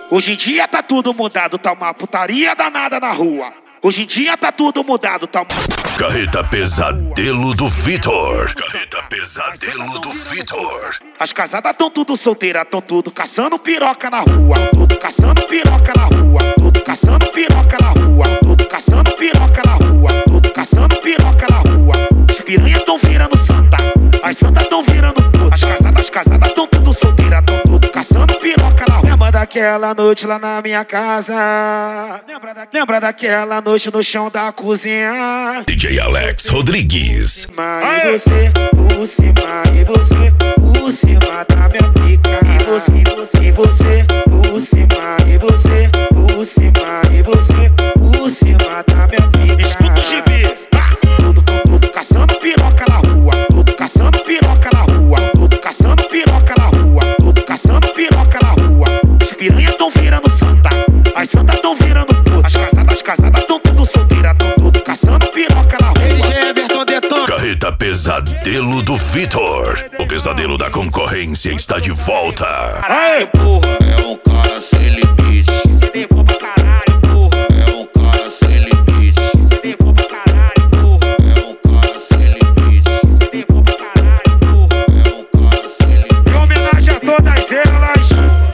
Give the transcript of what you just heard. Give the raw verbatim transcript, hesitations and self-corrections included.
Hoje em dia tá tudo mudado, tá uma putaria danada na rua. Hoje em dia tá tudo mudado, tá uma... Carreta Pesadelo do Vitor. Carreta Pesadelo do Vitor. As casadas tão tudo solteiras, tão tudo caçando piroca na rua. Tudo caçando piroca na rua. Tudo caçando piroca na rua. Tudo caçando piroca na rua. Tudo caçando piroca na rua. As piranhas tão virando santa, as santas tão virando puta. As casadas, as casadas tão tudo solteiras, tão tudo caçando piroca na rua. Lembra daquela noite lá na minha casa? Lembra, da... Lembra daquela noite no chão da cozinha? D J Alex Rodrigues. E você por cima, e você por cima da minha pica. E você, e você, e você por cima, e você por cima, e você por cima da minha pica. Escuta o G B. Tudo, tudo caçando piroca na rua. Tudo caçando piroca na rua. Tudo caçando piroca na rua. Tudo caçando piroca na rua. As piranhas tão virando santa, as santas tão virando puta. As casadas, as casadas tão tudo solteiras, tão tudo caçando piroca na rua. D J Everton detona. Carreta Pesadelo do Vitor. O pesadelo da concorrência está de volta. Aê, porra.